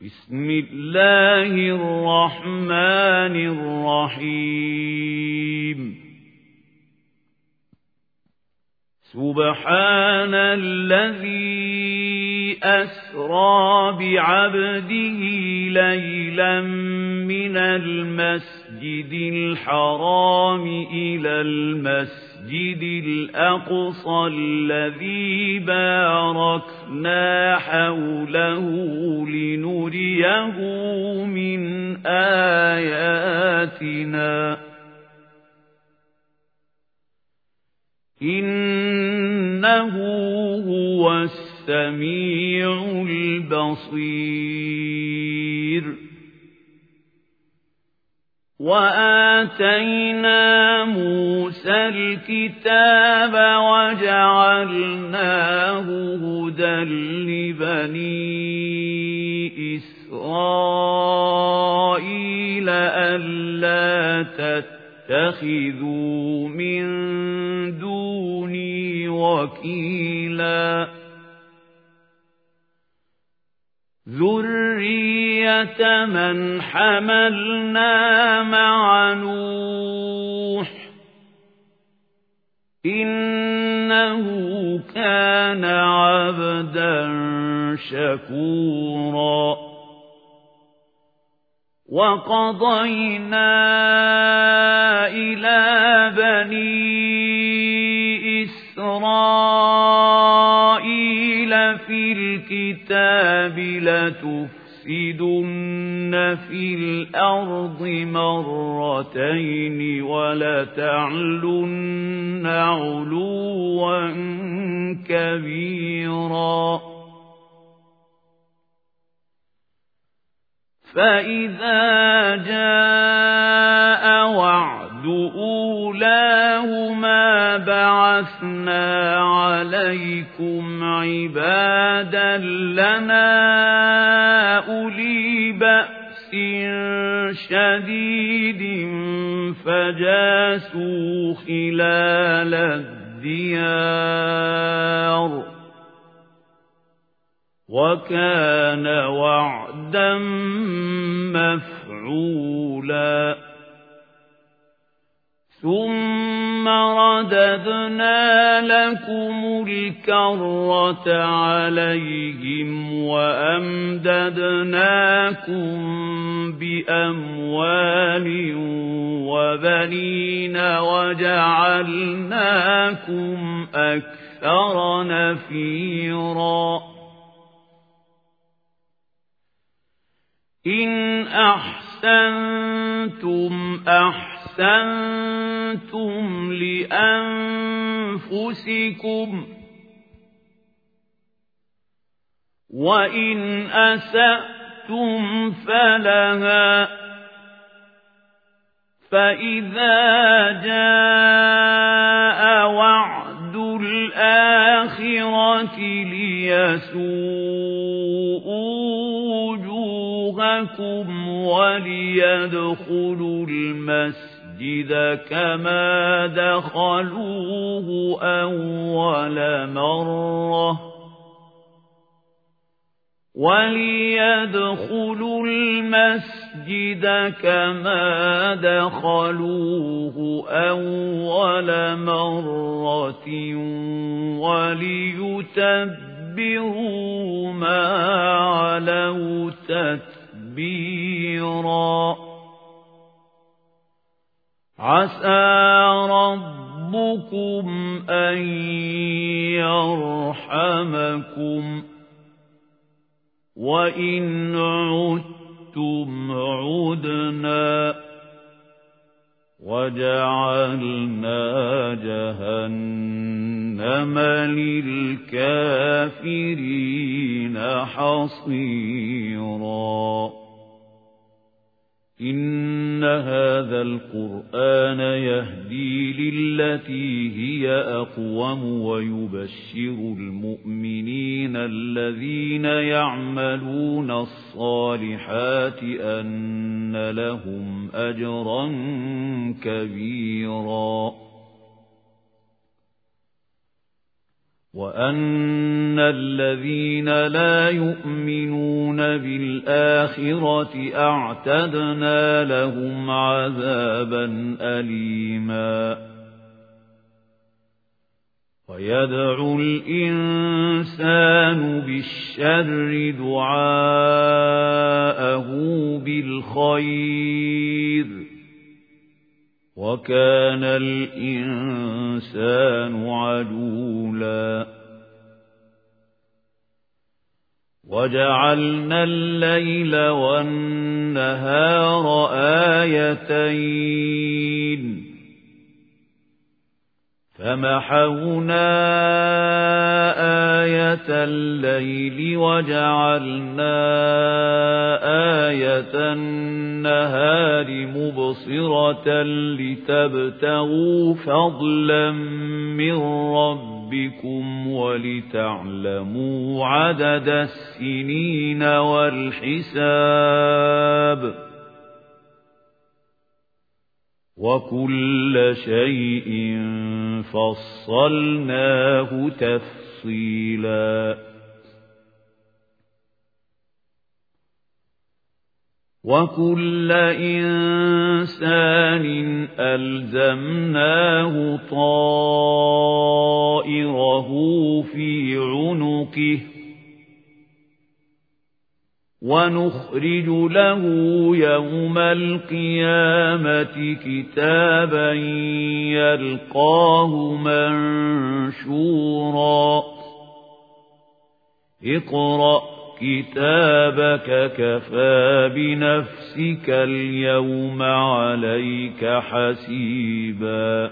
بسم الله الرحمن الرحيم سبحان الذي أسرى بعبده ليلا من المسجد الحرام إلى المسجد الأقصى الذي باركنا حوله لنريه من آياتنا إنه هو السميع البصير وآتينا موسى الكتاب وجعلناه هدى لبني إسرائيل ألا تتخذوا من دوني وكيلا ذرية من حملنا مع نوح إنه كان عبدا شكورا وقضينا إلى بني إسرائيل في الكتاب لتفسدن في الأرض مرتين ولتعلن علوا كبيرا فإذا جاء وعد أولاهما بعثنا عليكم عبادا لنا أولي بأس شديد فجاسوا خلال الديار وكان وعدا مفعولا ثم رددنا لكم الكرة عليهم وأمددناكم بأموال وبنين وجعلناكم أكثر نفيرا إن أحسنتم أحسنتم لأنفسكم وإن أسأتم فلها فإذا جاء وعد الآخرة ليسوءوا وجوهكم وليدخلوا المسجد كما دخلوه أول مرة وليدخلوا المسجد كما دخلوه أول مرة وليتبروا ما علوا تتبيرا عسى ربكم أن يرحمكم وإن عدتم عدنا وجعلنا جهنم للكافرين حصيرا إن هذا القرآن يهدي للتي هي أقوم ويبشر المؤمنين الذين يعملون الصالحات أن لهم أجرا كبيرا وَأَنَّ الَّذِينَ لَا يُؤْمِنُونَ بِالْآخِرَةِ أَعْتَدْنَا لَهُمْ عَذَابًا أَلِيمًا وَيَدْعُ الْإِنسَانُ بِالشَّرِّ دُعَاءَهُ بِالْخَيْرِ وَكَانَ الْإِنسَانُ عَجُولًا وَجَعَلْنَا اللَّيْلَ وَالنَّهَارَ آيَتَيْنِ فَمَحَوْنَا آيَةَ اللَّيْلِ وَجَعَلْنَا آيَةَ النَّهَارِ مُبْصِرَةً لِتَبْتَغُوا فَضْلًا مِنْ رَبِّكُمْ وَلِتَعْلَمُوا عَدَدَ السِّنِينَ وَالْحِسَابَ وَكُلَّ شَيْءٍ فَصَّلْنَاهُ تَفْصِيلًا وَكُلَّ إِنسَانٍ أَلْزَمْنَاهُ طَائِرَهُ فِي عُنُقِهِ وَنُخْرِجُ لَهُ يَوْمَ الْقِيَامَةِ كِتَابًا يَلْقَاهُ مَنشُورًا اقْرَأْ كِتَابَكَ كَفَى بِنَفْسِكَ الْيَوْمَ عَلَيْكَ حَسِيبًا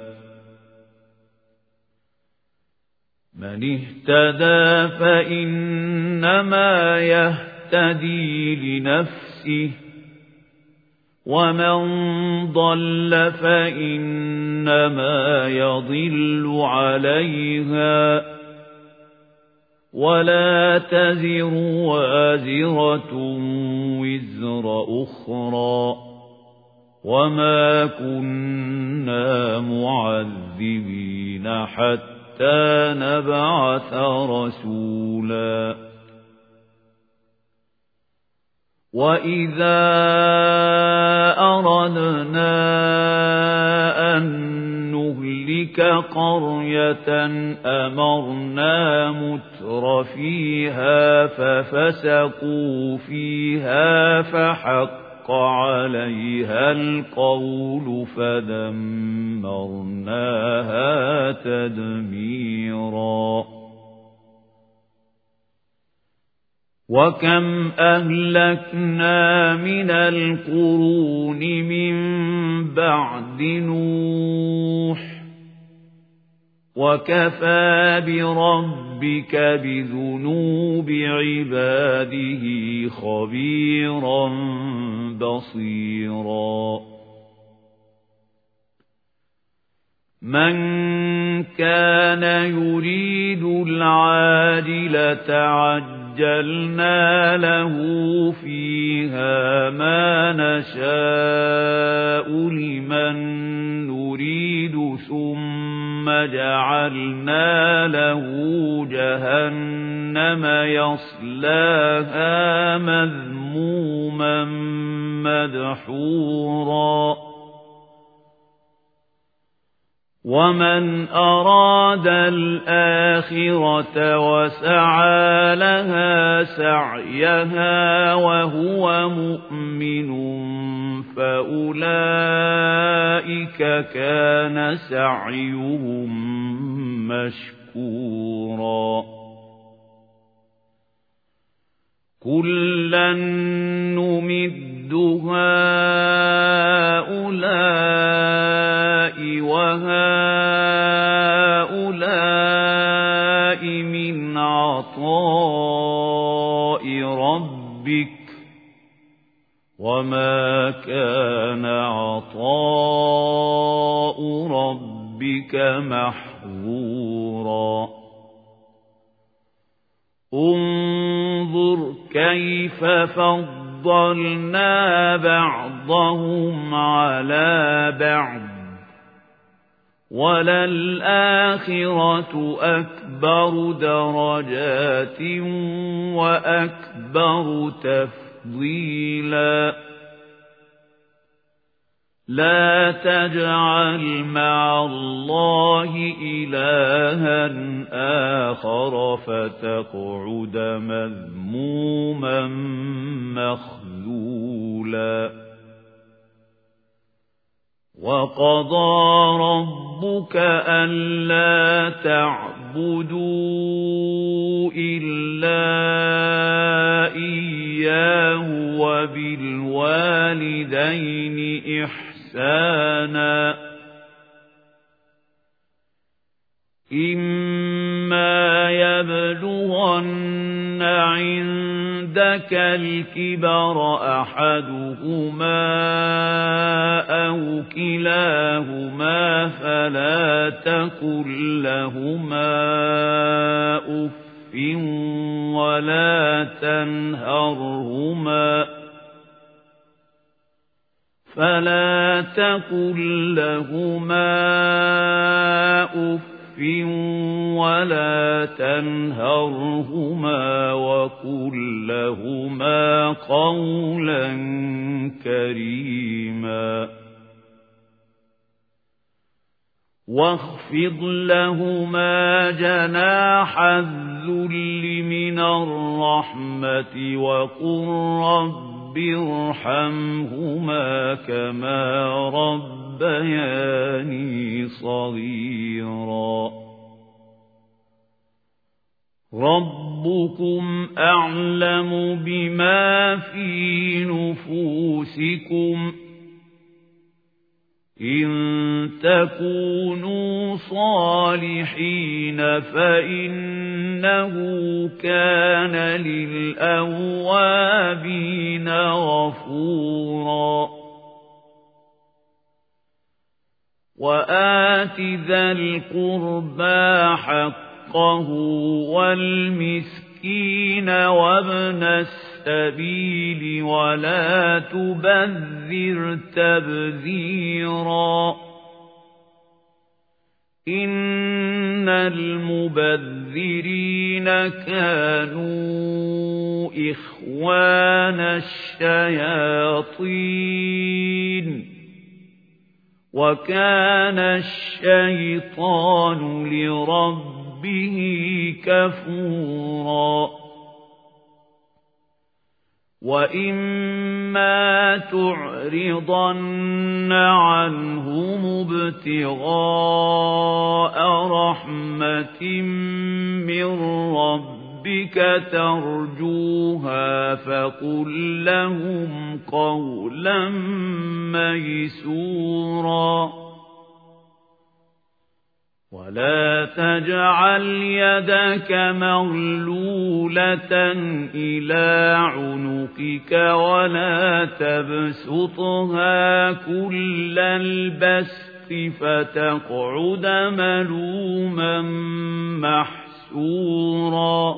مَنِ اهْتَدَى فَإِنَّمَا يهتدي لنفسه ومن ضل فإنما يضل عليها ولا تزر وازرة وزر أخرى وما كنا معذبين حتى نبعث رسولا وَإِذَا أَرَدْنَا أَن نُّهْلِكَ قَرْيَةً أَمَرْنَا مُتْرَفِيهَا فَفَسَقُوا فِيهَا فَحَقَّ عَلَيْهَا الْقَوْلُ فَدَمَّرْنَاهَا تَدْمِيرًا وَكَمْ أَهْلَكْنَا مِنَ الْقُرُونِ مِنْ بَعْدِ نُوحٍ وَكَفَى بِرَبِّكَ بِذُنُوبِ عِبَادِهِ خَبِيرًا بَصِيرًا مَنْ كَانَ يُرِيدُ الْعَاجِلَةَ عَجَّلْنَا لَهُ فِيهَا مَا نَشَاءُ لِمَن نُّرِيدُ ثُمَّ جَعَلْنَا لَهُ جَهَنَّمَ يَصْلَاهَا مَذْمُومًا مَدْحُورًا وَمَنْ أَرَادَ الْآخِرَةَ وَسَعَى لَهَا سَعْيَهَا وَهُوَ مُؤْمِنٌ فَأُولَئِكَ كَانَ سَعْيُهُم مَّشْكُورًا كُلًّا نُّمِدُّ هَٰؤُلَاءِ وَهَٰؤُلَاءِ مِنْ عَطَاءِ رَبِّكَ وَمَا كَانَ عَطَاءُ رَبِّكَ مَحْظُورًا انظُرْ كَيْفَ فَضَّلْنَا بَعْضَهُمْ عَلَى بَعْضٍ وَلَلْآخِرَةُ أَكْبَرُ دَرَجَاتٍ وَأَكْبَرُ تَفْضِيلًا لَا تَجْعَلْ مَعَ اللَّهِ إِلَٰهًا آخَرَ فَتَقْعُدَ مَذْمُومًا مَّخْذُولًا وَقَضَىٰ رَبُّكَ أَلَّا تَعْبُدُوا إِلَّا إِيَّاهُ وَبِالْوَالِدَيْنِ إِحْسَانًا إِمَّا يَبْلُغَنَّ عِندَكَ الْكِبَرَ أَحَدُهُمَا أَوْ كِلَاهُمَا فَلَا تَقُل لَّهُمَا أُفٍّ وَلَا تَنْهَرْهُمَا وَقُل لَّهُمَا قَوْلًا كَرِيمًا وَاخْفِضْ لَهُمَا جَنَاحَ الذُّلِّ مِنَ الرَّحْمَةِ وَقُل رَّبِّ ارْحَمْهُمَا كَمَا رَبَّيَانِي صَغِيرًا رَبُّكُمْ أَعْلَمُ بِمَا فِي نُفُوسِكُمْ إِن تَكُونُوا صَالِحِينَ فَإِنَّهُ كَانَ لِلْأَوَّابِينَ غَفُورًا وَآتِ ذَا الْقُرْبَى حَقَّهُ وَالْمِسْكِينَ وَابْنَ السَّبِيلِ وَلَا تُبَذِّرْ تَبْذِيرًا إِنَّ الْمُبَذِّرِينَ كَانُوا إِخْوَانَ الشَّيَاطِينِ وَكَانَ الشَّيْطَانُ لِرَبِّهِ كَفُورًا وَإِمَّا تُعْرِضَنَّ عَنْهُمُ ابْتِغَاءَ رَحْمَةٍ مِّن رَّبِّكَ تَرْجُوهَا فَقُل لَّهُمْ قَوْلًا مَّيْسُورًا وَلَا تَجْعَلْ يَدَكَ مَغْلُولَةً إِلَىٰ عُنُقِكَ وَلَا تَبْسُطْهَا كُلَّ الْبَسْطِ فَتَقْعُدَ مَلُومًا مَّحْسُورًا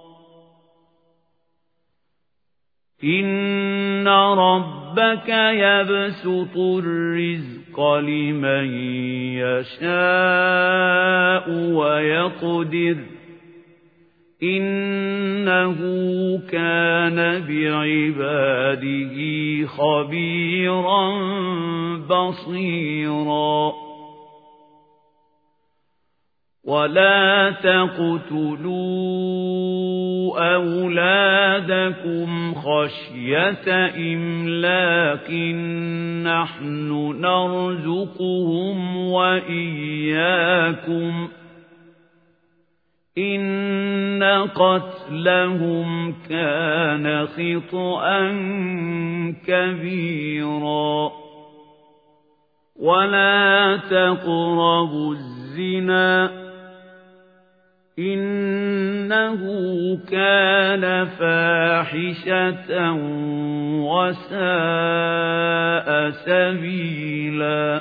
إِنَّ رَبَّكَ يَبْسُطُ الرِّزْقَ لِمَن يَشَاءُ وَيَقْدِرُ إِنَّهُ كَانَ بِعِبَادِهِ خَبِيرًا بَصِيرًا وَلَا تَقْتُلُوا أَوْلَادَكُمْ خَشْيَةَ إِمْلَاقٍ نَّحْنُ نَرْزُقُهُمْ وَإِيَّاكُمْ إِنَّ قَتْلَهُمْ كَانَ خِطْئًا كَبِيرًا وَلَا تَقْرَبُوا الزِّنَا إِنَّهُ كَانَ فَاحِشَةً وَسَاءَ سَبِيلًا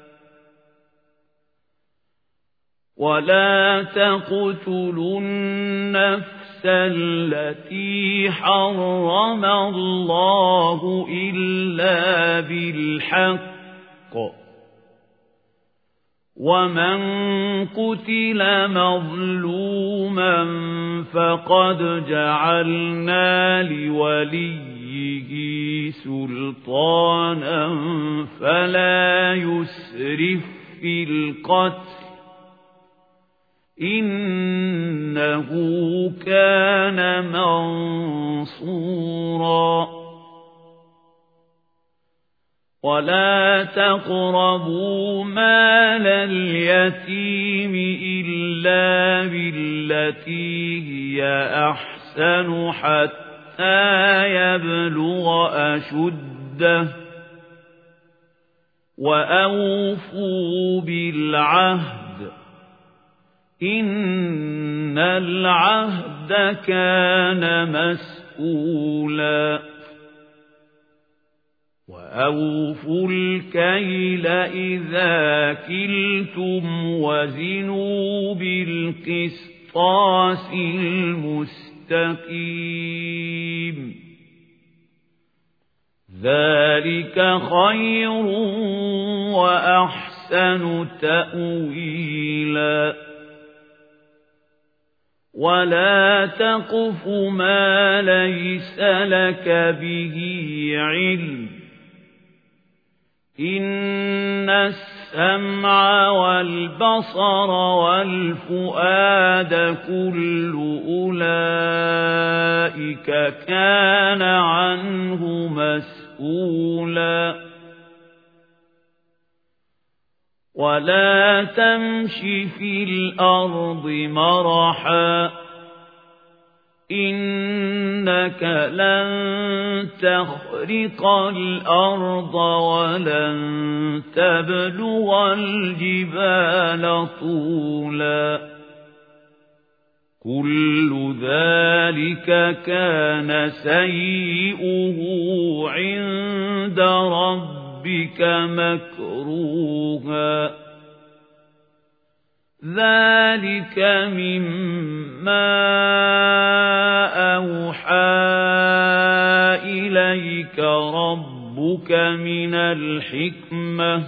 وَلَا تَقْتُلُوا النَّفْسَ الَّتِي حَرَّمَ اللَّهُ إِلَّا بِالْحَقِّ ومن قتل مظلوما فقد جعلنا لوليه سلطانا فلا يسرف في القتل إنه كان منصورا ولا تقربوا مال اليتيم إلا بالتي هي أحسن حتى يبلغ أشده وأوفوا بالعهد إن العهد كان مسؤولا وأوفوا الكيل إذا كلتم وزنوا بالقسطاس المستقيم ذلك خير وأحسن تأويلا ولا تقف ما ليس لك به علم إن السمع والبصر والفؤاد كل أولئك كان عنه مسؤولا ولا تمش في الأرض مرحا إنك لن تخرق الأرض ولن تبلغ الجبال طولا كل ذلك كان سيئه عند ربك مكروها ذلك مما أوحى إليك ربك من الحكمة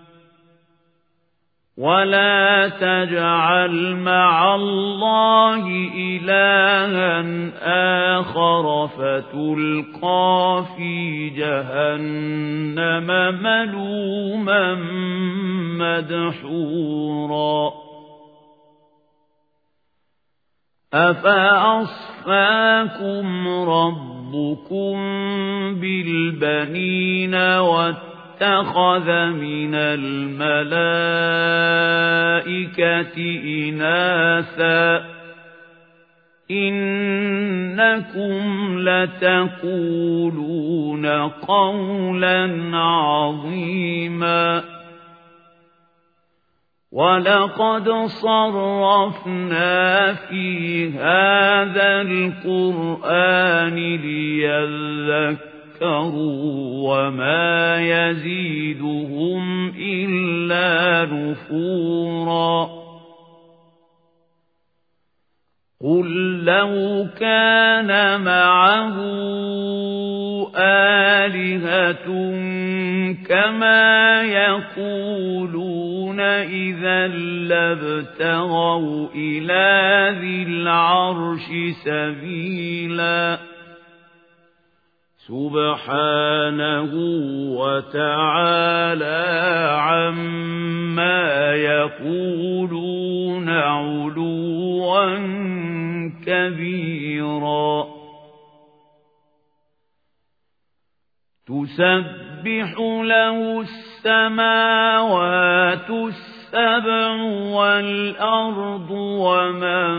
ولا تجعل مع الله إلها آخر فتلقى في جهنم ملوما مدحورا أفأصفاكم ربكم بالبنين واتخذ من الملائكة إناثا إنكم لتقولون قولا عظيما ولقد صرفنا في هذا القرآن ليذكروا وما يزيدهم إلا نفورا قل لو كان معه آلهة كما يقولون إذا لابتغوا إلى ذي العرش سبيلا سبحانه وتعالى عما يقولون علوا كبيرا تسبح له السماوات السبع والأرض ومن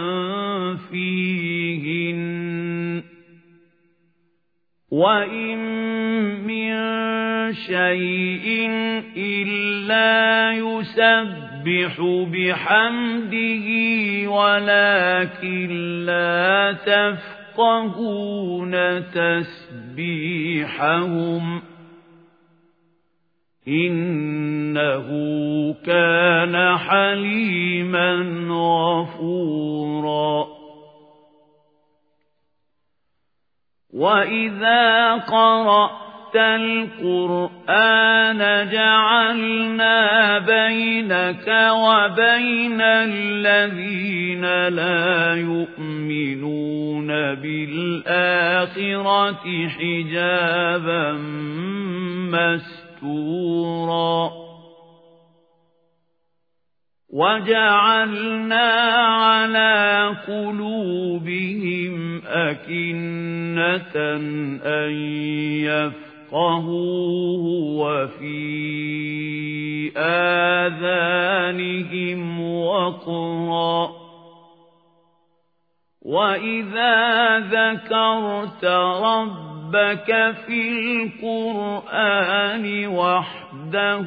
فيهن وإن من شيء إلا يسبح بحمده ولكن لا تفقهون تسبيحهم إنه كان حليما غفورا وإذا قرأت القرآن جعلنا بينك وبين الذين لا يؤمنون بالآخرة حجابا مستورا وجعلنا على قلوبهم أكنة أن يفقهوه وفي آذانهم وقرا وإذا ذكرت ربك في القرآن وحده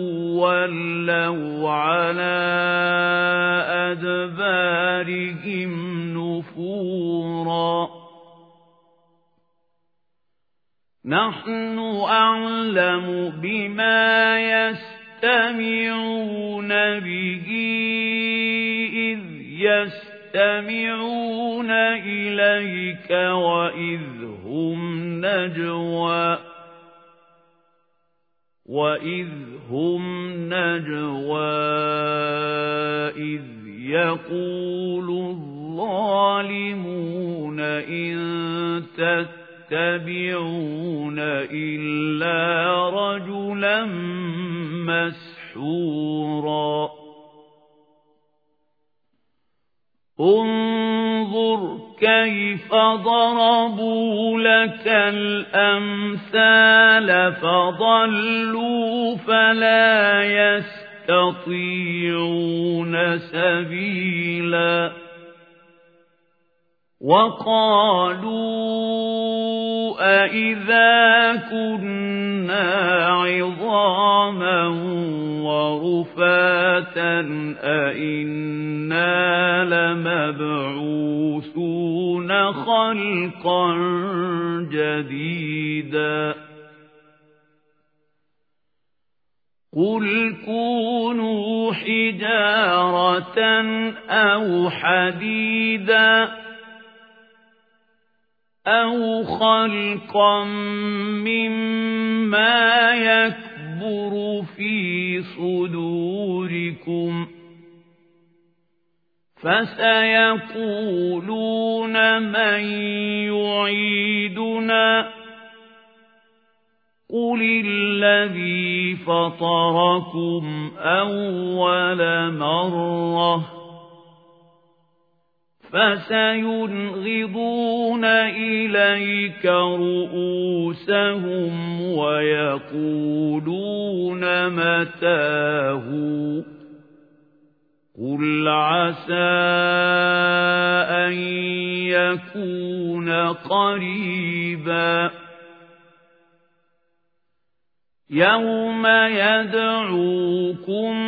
ولوا على أدبارهم نفورا نحن أعلم بما يستمعون به إذ يستمعون إليك وإذ هم نجوى إذ يقول الظالمون إن تتبعون إلا رجلا مسحورا انظر كيف ضربوا لك الأمثال فضلوا فلا يستطيعون سبيلا وقالوا أإذا كنا عظاما ورفاتا أإنا لمبعوثون خلقا جديدا قل كونوا حجارة أو حديدا أو خلقا مما يكبر في صدوركم فسيقولون من يعيدنا قل الذي فطركم أول مرة فسينغضون إليك رؤوسهم ويقولون متاه قل عسى أن يكون قريبا يوم يدعوكم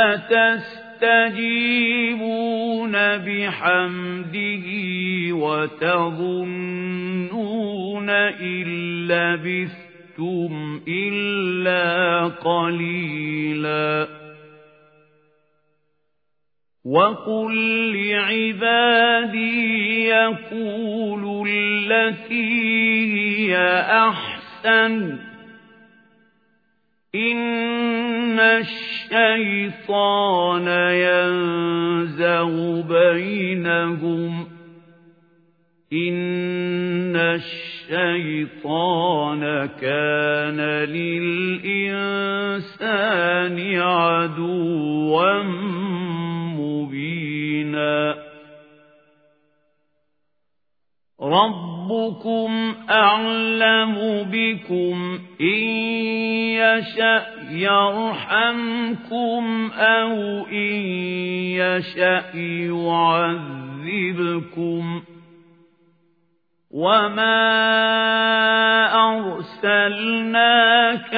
فتستجيبون بحمده وتظنون إن لبثتم إلا قليلا وقل لعبادي يقولوا التي هي أحسن إن الشيطان ينزغ بينهم إن الشيطان كان للإنسان عدوا مبينا ربكم أعلم بكم إن يشأ يرحمكم أو إن يشأ يعذبكم وما أرسلناك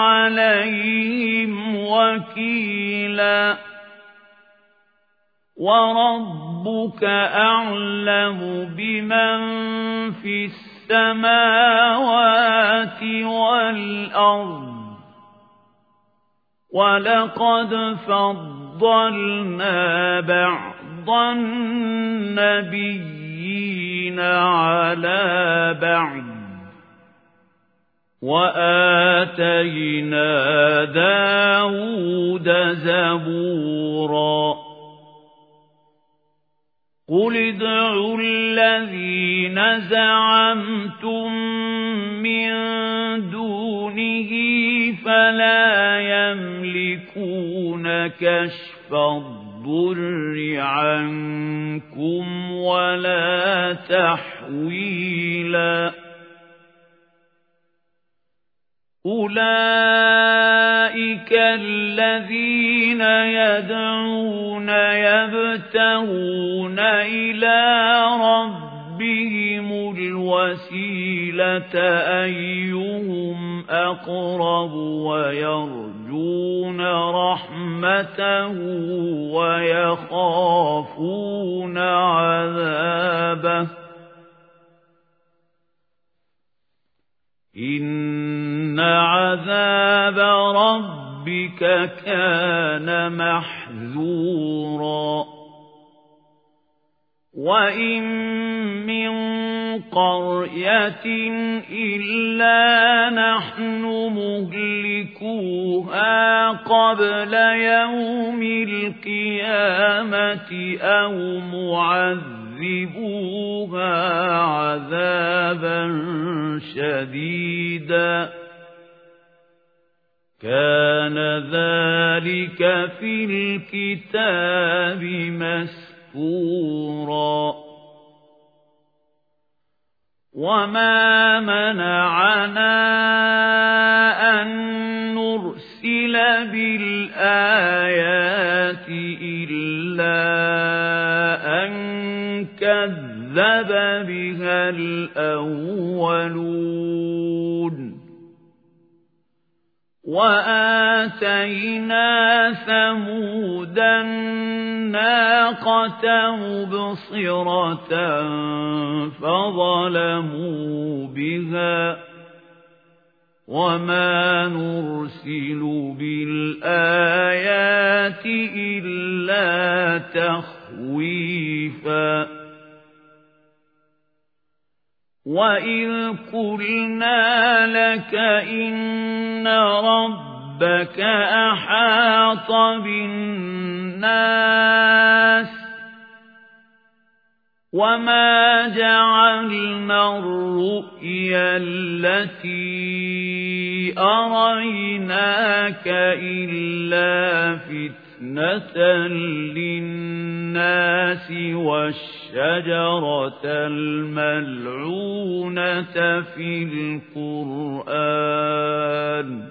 عليهم وكيلا وربك أعلم بمن في السماوات والأرض ولقد فضلنا بعض النبيين على بعض وآتينا داود زبورا قل ادعوا الذين زعمتم من دونه فلا يملكون كشف الضر عنكم ولا تحويلا أولئك الذين يدعون يبتغون إلى ربهم الوسيلة أيهم أقرب ويرجون رحمته ويخافون عذابه إن عذاب ربك كان محذورا وإن من قرية إلا نحن مهلكوها قبل يوم القيامة أو معذبوها عذابا شديدا كان ذلك في الكتاب مسطورا وما منعنا أن نرسل بالآيات إلا أن كذب بها الأولون وآتينا ثمود الناقة مبصرة فظلموا بها وما نرسل بالآيات إلا تخويفا وإذ قلنا لك إن ربك أحاط بالناس وما جعلنا الرؤيا التي أريناك إلا فتنة للناس والشجرة الملعونة في القرآن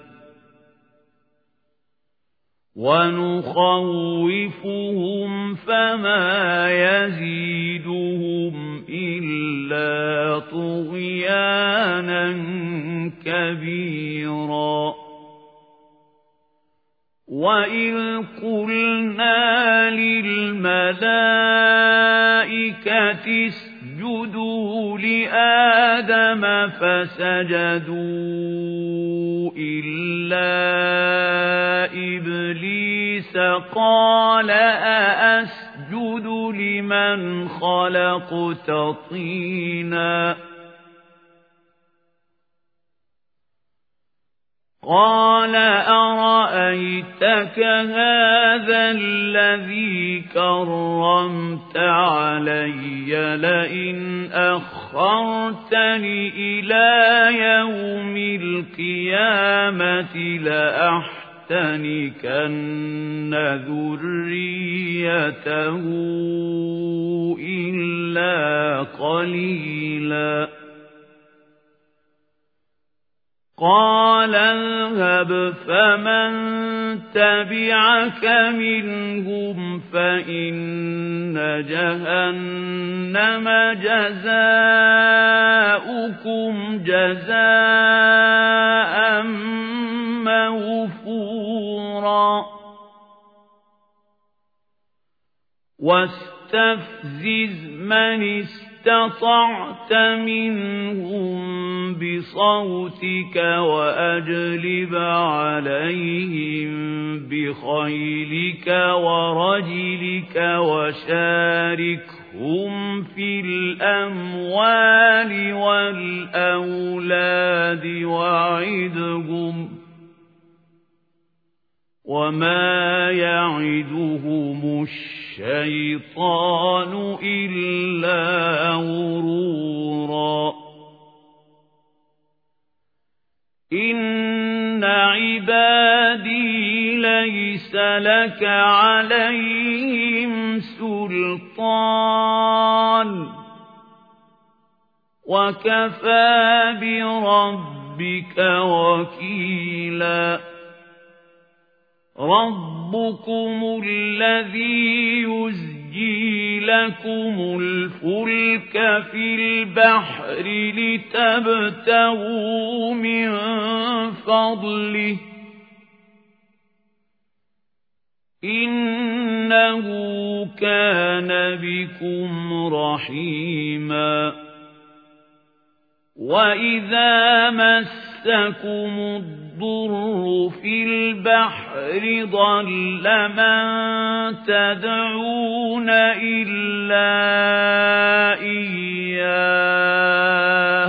ونخوفهم فما يزيدهم إلا طغيانا كبيرا وإذ قلنا للملائكة اسجدوا لآدم فسجدوا إلا إبليس قال أأسجد لمن خلقت طينا قال أرأيتك هذا الذي كرمت علي لئن أخرتني إلى يوم القيامة لأحتنكن ذريته إلا قليلا قال اذهب فمن تبعك منهم فإن جهنم جزاؤكم جزاء موفورا واستفزز من اسْتَطَعْتَ مِنْهُمْ بِصَوْتِكَ وَأَجْلِبْ عَلَيْهِمْ بِخَيْلِكَ وَرَجِلِكَ وَشَارِكْهُمْ فِي الْأَمْوَالِ وَالْأَوْلَادِ وَعِدْهُمْ وَمَا يَعِدُهُمُ الشَّيْطَانُ إِلَّا غُرُورًا إِنَّ عِبَادِي لَيْسَ لَكَ عَلَيْهِمْ سُلْطَانٌ وَكَفَى بِرَبِّكَ وَكِيلًا رَبُّكُمُ الَّذِي يُزْجِي لَكُمُ الْفُلْكَ فِي الْبَحْرِ لِتَبْتَغُوا مِنْ فَضْلِهِ إِنَّهُ كَانَ بِكُمْ رَحِيمًا وَإِذَا مَسَّكُمُ الضُّرُّ فِي الْبَحْرِ ضَلَّ مَن تَدْعُونَ إِلَّا إِيَّاهُ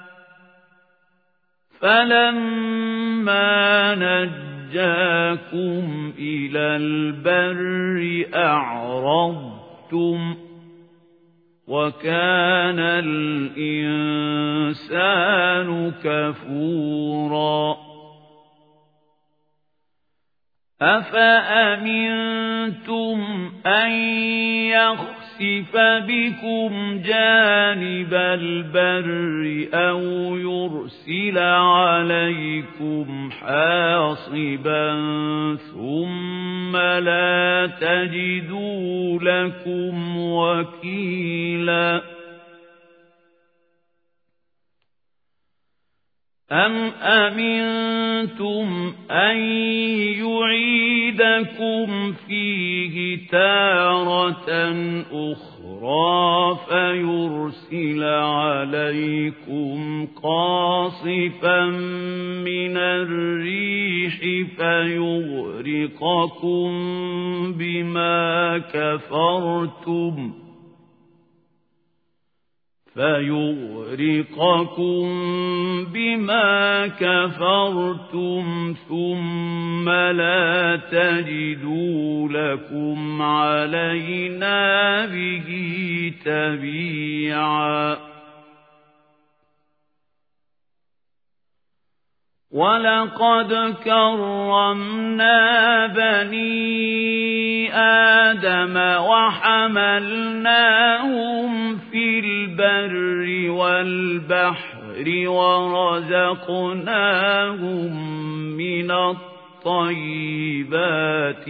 فَلَمَّا نَجَّاكُمْ إِلَى الْبَرِّ أَعْرَضْتُمْ وَكَانَ الْإِنسَانُ كَفُورًا أَفَأَمِنْتُمْ أَنْ يَخْسِفَ بِكُمْ جَانِبَ الْبَرِّ أَوْ يُرْسِلَ عَلَيْكُمْ حَاصِبًا ثُمَّ لَا تَجِدُوا لَكُمْ وَكِيلًا أَمْ أَمِنْتُمْ أَنْ يُعِيدَكُمْ فِيهِ تَارَةً أُخْرَى فَيُرْسِلَ عَلَيْكُمْ قَاصِفًا مِنَ الرِّيحِ فَيُغْرِقَكُمْ بما كفرتم ثم لا تجدوا لكم علينا به تبيعا وَلَقَدْ كَرَّمْنَا بَنِي آدَمَ وَحَمَلْنَاهُمْ فِي الْبَرِّ وَالْبَحْرِ وَرَزَقْنَاهُمْ مِنَ الطَّيِّبَاتِ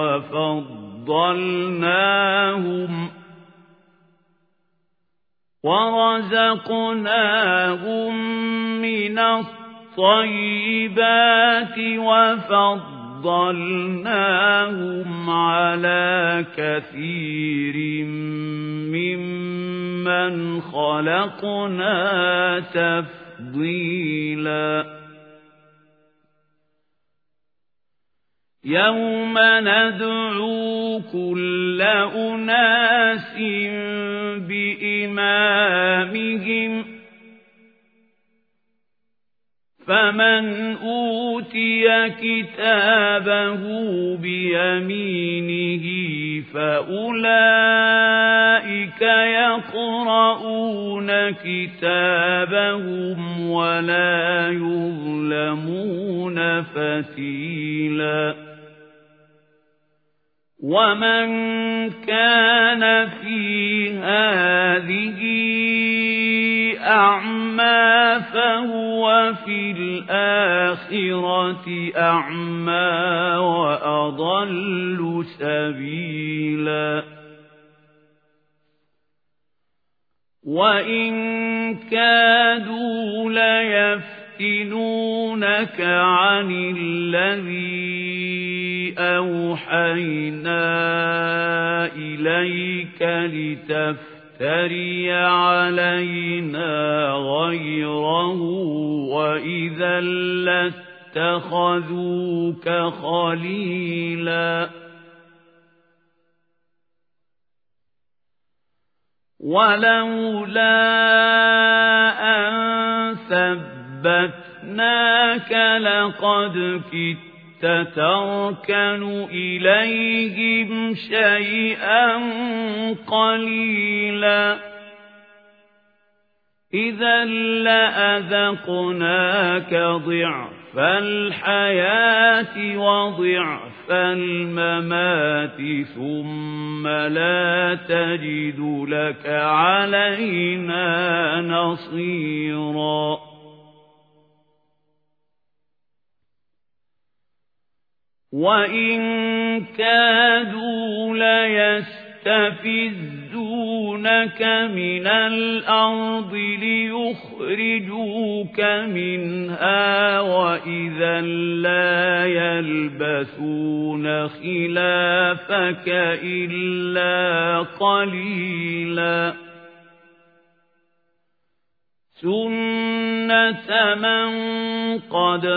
وَفَضَّلْنَاهُمْ عَلَى كَثِيرٍ مِّمَّنْ خَلَقْنَا تَفْضِيلًا يَوْمَ نَدْعُو كُلَّ أُنَاسٍ بِإِمَامِهِمْ فَمَنْ أُوتِيَ كِتَابَهُ بِيَمِينِهِ فَأُولَئِكَ يَقْرَؤُونَ كِتَابَهُمْ وَلَا يُظْلَمُونَ فَتِيلًا وَمَنْ كَانَ فِي هَذِهِ أَعْمَى فَهُوَ فِي الْآخِرَةِ أَعْمَى وَأَضَلُّ سَبِيلًا وَإِنْ كَادُوا لَيَفْتِنُونَكَ عَنِ الَّذِي أَوْحَيْنَا إِلَيْكَ لِتَفْتَرِيَ يفتري علينا غيره وإذا لاتخذوك خليلا ولولا أن ثبتناك لقد كدت تركن إليهم شيئا قليلا إذا لأذقناك ضعف الحياة وضعف الممات ثم لا تجد لك علينا نصيرا وإن كادوا ليستفزونك من الأرض ليخرجوك منها وإذا لا يلبثون خلافك إلا قليلا سنة من قد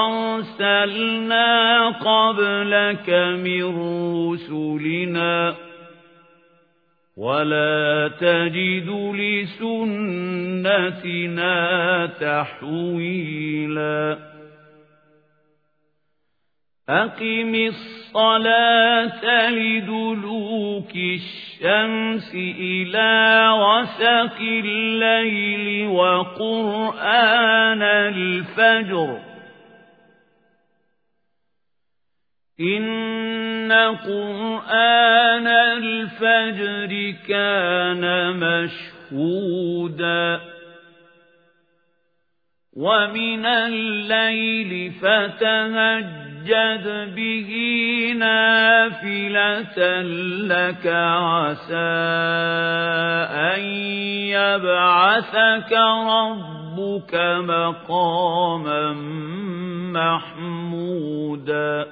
أرسلنا قبلك من رسلنا ولا تجد لسنتنا تحويلا أقم الصلاة لدلوك الشمس إلى غسق الليل وقرآن الفجر إن قرآن الفجر كان مشهودا ومن الليل فتهجد به نافلة لك عسى أن يبعثك ربك مقاما محمودا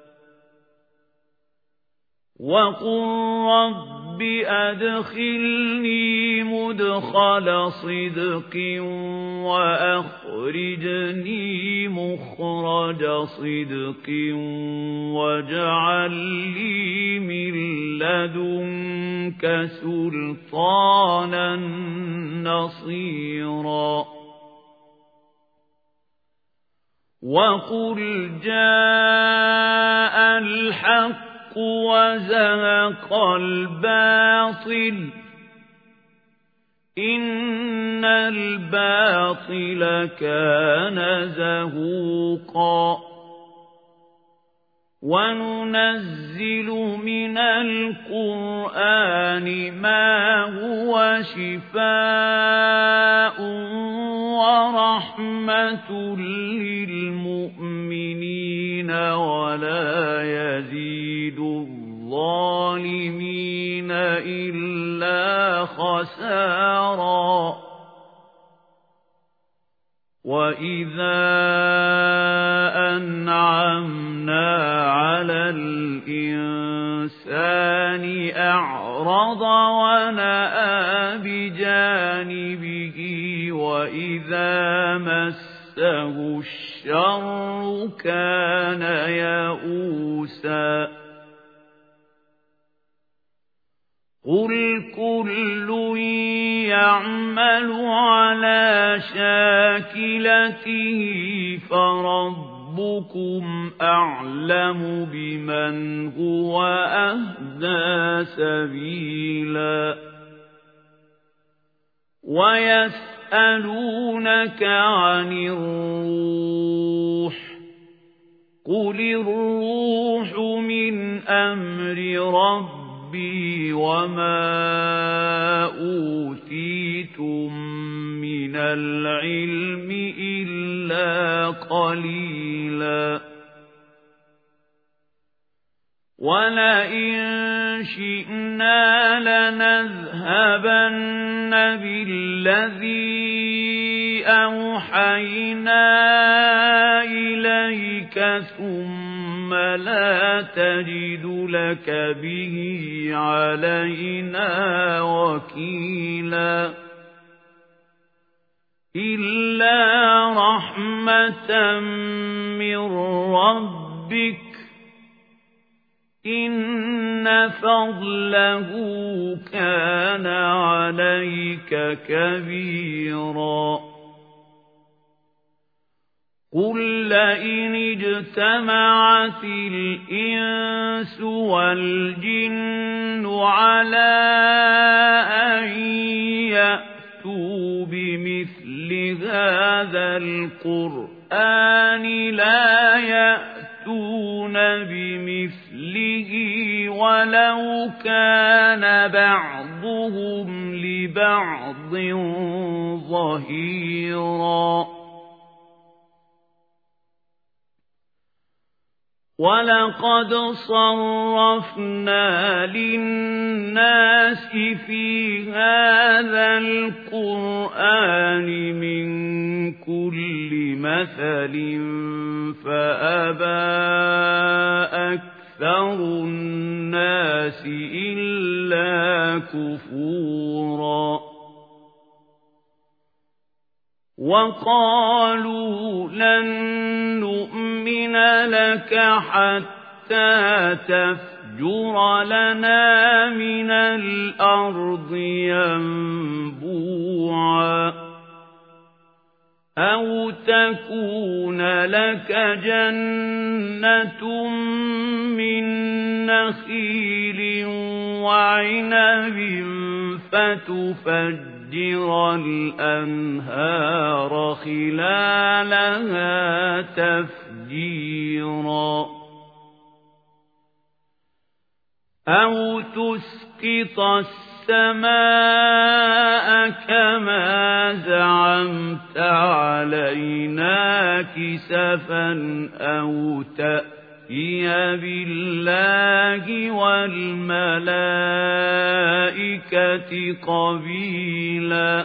وقل رب أدخلني مدخل صدق وأخرجني مخرج صدق واجعل لي من لدنك سلطانا نصيرا وقل جاء الحق وزهق الباطل إن الباطل كان زهوقا وننزل من القرآن ما هو شفاء ورحمة للمؤمنين ولا يزيد الظالمين إلا خسارا وإذا أنعمنا على الإنسان أعرض ونأى بجانبه وإذا مسه الشر كان يئوسا قل كل يعمل على شاكلته فربكم أعلم بمن هو أهدى سبيلا ويسألونك عن الروح قل الروح من أمر ربي وما أوتيتم من العلم إلا قليلا ولئن شئنا لنذهبن بالذي أوحينا إليك ثم ثم لا تجد لك به علينا وكيلا إلا رحمة من ربك إن فضله كان عليك كبيرا قل لئن اجتمعت الإنس والجن على أن يأتوا بمثل هذا القرآن لا يأتون بمثله ولو كان بعضهم لبعض ظهيرا وَلَقَدْ صَرَّفْنَا لِلنَّاسِ فِي هَذَا الْقُرْآنِ مِنْ كُلِّ مَثَلٍ فَأَبَى أَكْثَرُ النَّاسِ إِلَّا كُفُورًا وَقَالُوا لَن نُّؤْمِنَ لَكَ حَتَّى تَفْجُرَ لَنَا مِنَ الْأَرْضِ يَنبُوعًا أَوْ تَكُونَ لَكَ جَنَّةٌ مِّن نَّخِيلٍ وَعِنَبٍ فتفجر الأنهار خلالها تفجيرا أو تسقط السماء كما زعمت علينا كسفا أو تأتي بالله والملائكة قبيلا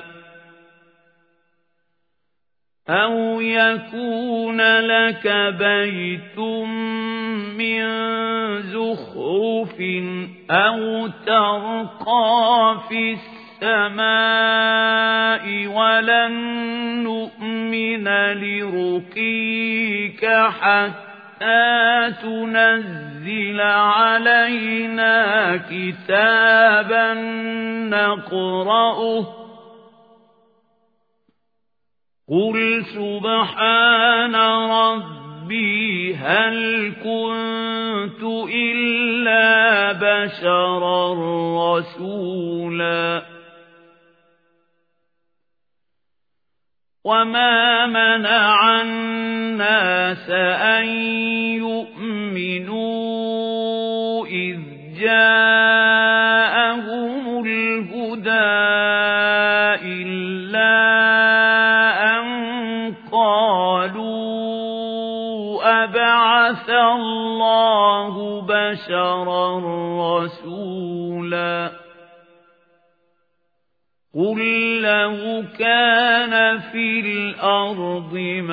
أو يكون لك بيت من زخرف أو ترقى في السماء ولن نؤمن لرقيك حتى تنزل علينا كتابا نقرأه قل سبحان ربي هل كنت إلا بشرا رسولا وما منع الناس أن يؤمنوا إذ جاءهم الهدى إلا أن قالوا أبعث الله بشرا رسولا قل لو كان في الأرض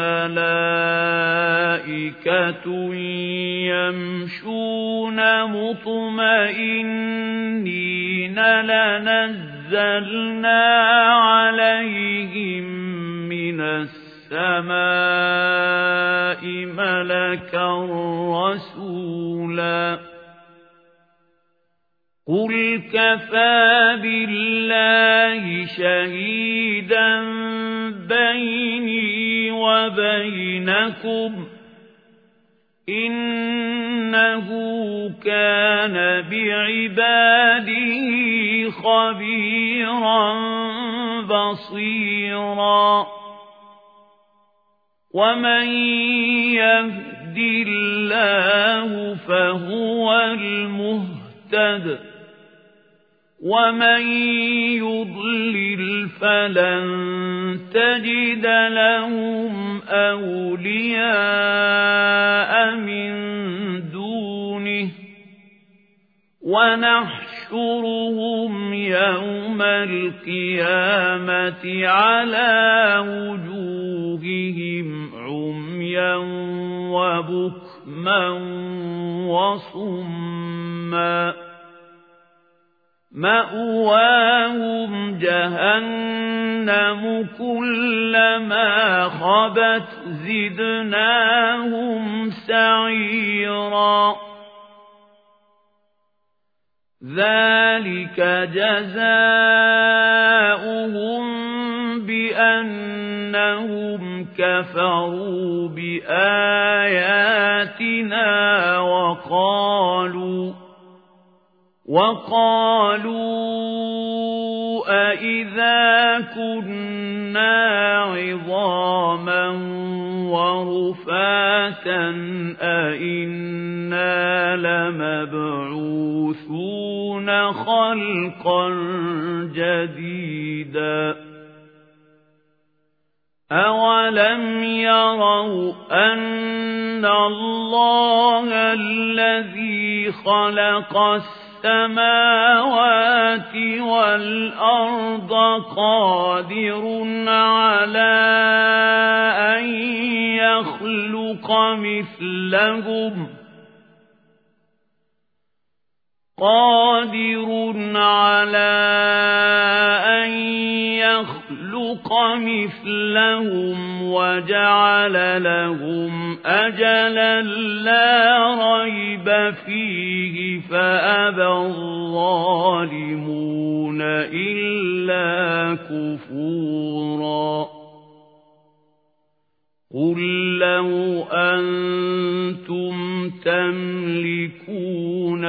ملائكة يمشون مطمئنين لنزلنا عليهم من السماء ملكا رسولا قل كفى بالله شهيدا بيني وبينكم إنه كان بعباده خبيرا بصيرا ومن يهد الله فهو المهتد ومن يضلل فلن تجد لهم أولياء من دونه ونحشرهم يوم القيامة على وجوههم عميا وبكما وصما مأواهم جهنم كلما خبت زدناهم سعيرا ذلك جزاؤهم بأنهم كفروا بآياتنا وقالوا أإذا كنا عظاما ورفاتا أإنا لمبعوثون خلقا جديدا أولم يروا أن الله الذي خلق السماوات والأرض قادر على أن يخلق مثلهم وجعل لهم أجلا لا ريب فيه فأبى الظالمون إلا كفورا قل لو أنتم تملكون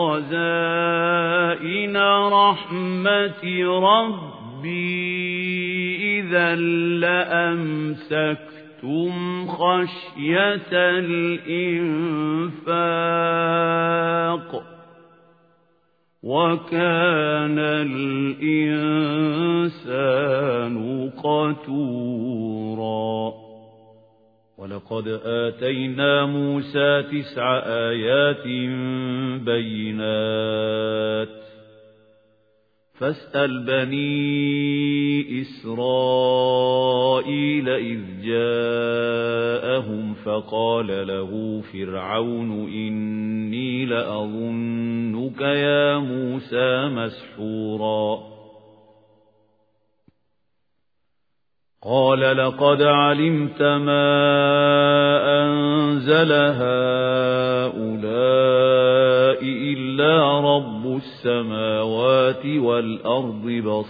خزائن رحمة ربي إذا لأمسكتم خشية الإنفاق وكان الإنسان قتورا ولقد آتينا موسى 9 آيات بينات فاسأل بني إسرائيل إذ جاءهم فقال له فرعون إني لأظنك يا موسى مسحورا قال لقد علمت ما أنزل هؤلاء إلا رب السماوات والأرض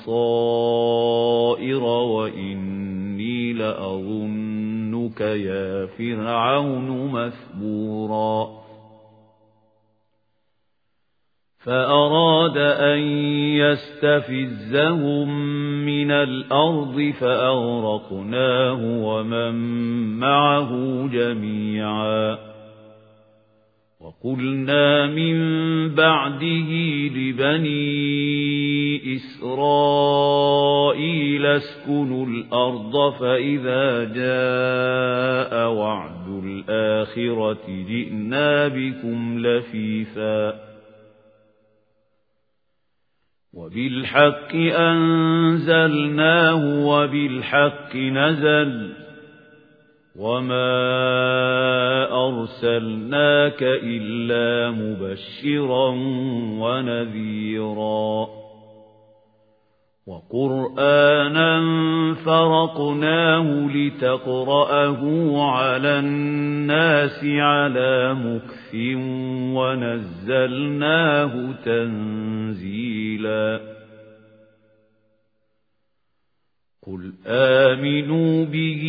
بصائر وإني لأظنك يا فرعون مثبورا فأراد أن يستفزهم من الأرض فأغرقناه ومن معه جميعا وقلنا من بعده لبني إسرائيل اسكنوا الأرض فإذا جاء وعد الآخرة جئنا بكم لفيفا وبالحق أنزلناه وبالحق نزل وما أرسلناك إلا مبشرا ونذيرا وقرآنا فرقناه لتقرأه على الناس على مكث ونزلناه تنزيلا قل آمنوا به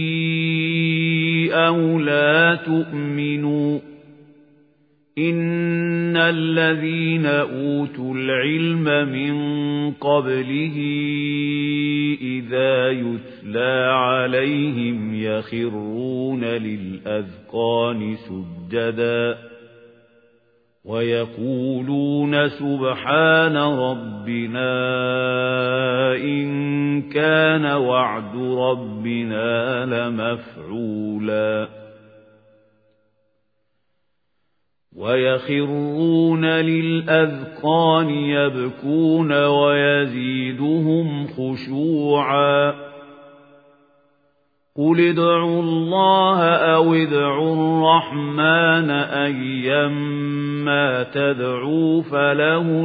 أو لا تؤمنوا إن الذين أوتوا العلم من قبله إذا يتلى عليهم يخرون للأذقان سجدا ويقولون سبحان ربنا إن كان وعد ربنا لمفعولا ويخرون للأذقان يبكون ويزيدهم خشوعا قُلِ ادْعُوا اللَّهَ أَوِ ادْعُوا الرَّحْمَنَ أَيًّمَّا تَدْعُوا فَلَهُ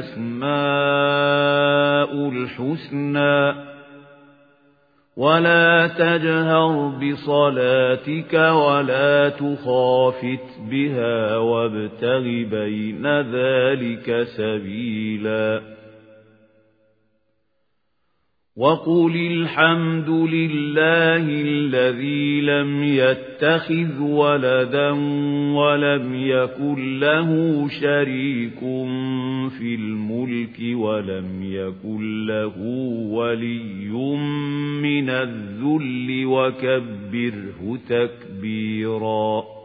الْأَسْمَاءُ الْحُسْنَى وَلَا تَجْهَرْ بِصَلَاتِكَ وَلَا تُخَافِتْ بِهَا وَابْتَغِ بَيْنَ ذَلِكَ سَبِيلًا وَقُلِ الْحَمْدُ لِلَّهِ الَّذِي لَمْ يَتَّخِذْ وَلَدًا وَلَمْ يَكُنْ لَهُ شَرِيكٌ فِي الْمُلْكِ وَلَمْ يَكُنْ لَهُ وَلِيٌّ مِنَ الذُّلِّ وَكَبِّرْهُ تَكْبِيرًا